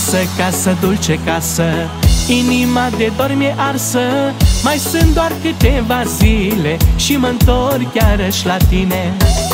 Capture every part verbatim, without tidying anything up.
Casă, casă, dulce casă, inima de dor mi-e arsă. Mai sunt doar câteva zile și mă-ntorc iarăși la tine.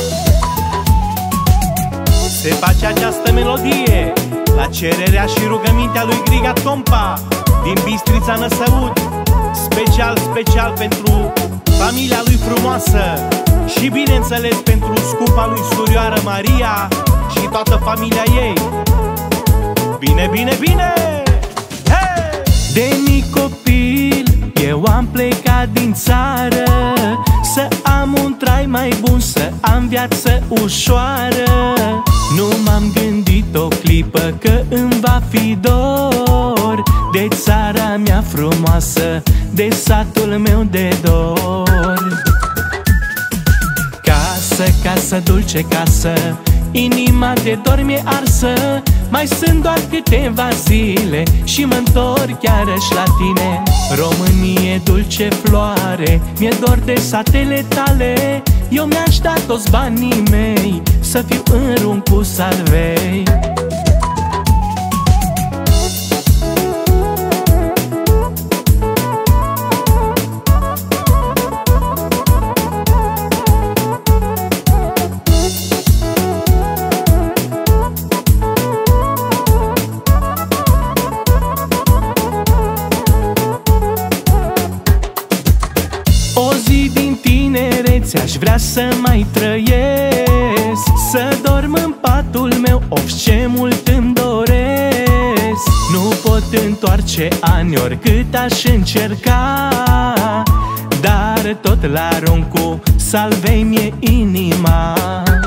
Se face această melodie la cererea și rugămintea lui Griga Tompa din Bistrița Năsăud, special, special pentru familia lui frumoasă și bineînțeles pentru scumpa lui surioară Maria și toată familia ei. Bine, bine, bine! Hey! De mic copil eu am plecat din țară, să am un trai mai bun, să am viață ușoară. Nu m-am gândit o clipă că îmi va fi dor de țara mea frumoasă, de satul meu de dor. Casă, casă, dulce casă, inima de dor mi-e arsă. Mai sunt doar câteva zile și mă-ntorc iarăși la tine. Românie, dulce floare, mi-e dor de satele tale. Eu mi-aș da toți banii mei să fiu în rum cu salvei. O zi din tinerețe aș vrea să mai trăiesc, să dorm în patul meu, of ce mult îmi doresc. Nu pot întoarce ani oricât aș încerca, dar tot l-arunc cu salvei mie inima.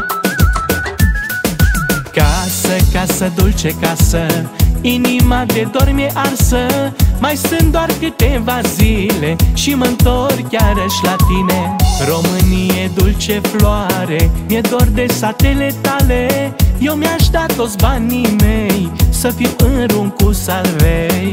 Casă, casă, dulce casă, inima de dor mi-e arsă. Mai sunt doar câteva zile și mă-ntorc iarăși la tine. Românie, dulce floare, mi-e dor de satele tale. Eu mi-aș da toți banii mei să fiu în rum cu salvei.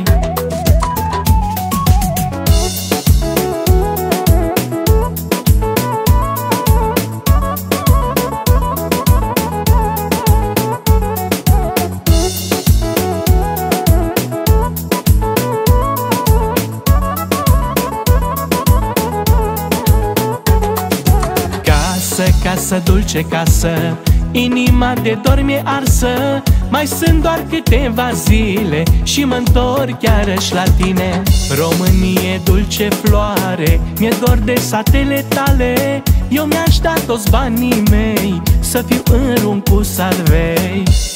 Casă, casă, dulce casă, inima de dor mi-e arsă. Mai sunt doar câteva zile și mă-ntorc iarăși la tine. Românie, dulce floare, mi-e dor de satele tale. Eu mi-aș da toți banii mei să fiu în rum cu salvei.